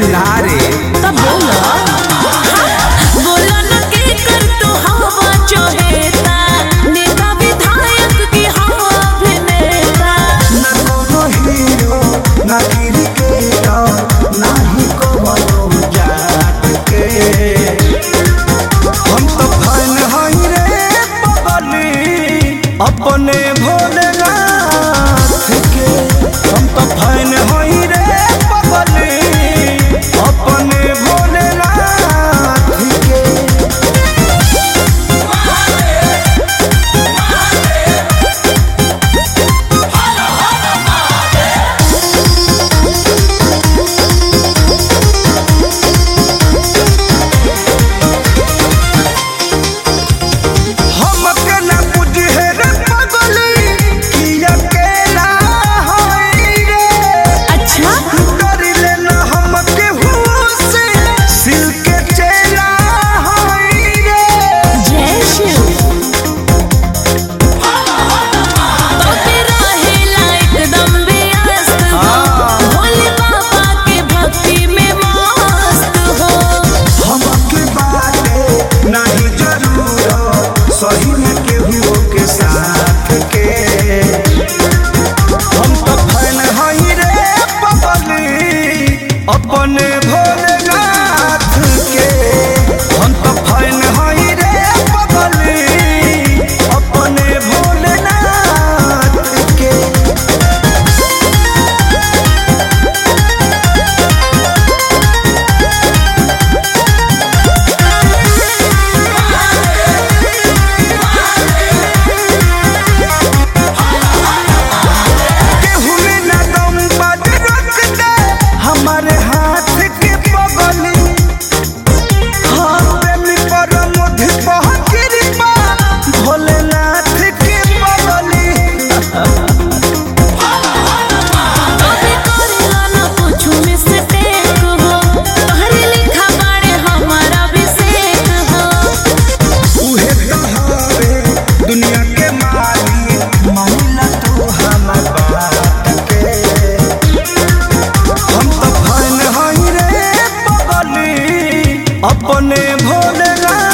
ना रे तब बोला न के कर तू हवा चहेता नेता विधायक की हवा अभिनेता न कोनो हीरो न क्रिकेटर नाही कोनो जात के हम तो फैन हई रे पगली अपने भोलेनाथ के हम तो फैन हई रे पगली अपने भोलेनाथ के हमके ना बुझे रे पगली कि अकेला होई रे अच्छा डर लेना हमके होश सिल के चेला होई रे जय शिव तो तेरा हेला एकदम व्यस्त हो भोले बाबा के भक्ति में मस्त हो हमके बाटे नहीं जरूरत सही में केहू के साथ के हम तो फैन हई रे पगली अपने भोलेनाथ के हम तो फैन हई रे पगली अपने भोलेनाथ के केहू में ना दम बात रख दे हमारे हाथ के पगली हाँ प्रेमी पर मुझ कृपा भोलेनाथ के पगली अबे करेला ना कुछु मिस्टेक हो तोहरे लिखा बाड़े हमारा अभिषेक हो उहे तहारे दुनिया के मालिक मानिला तू हमर बात के हम तो फैन हई रे पगली अपने भोलेनाथ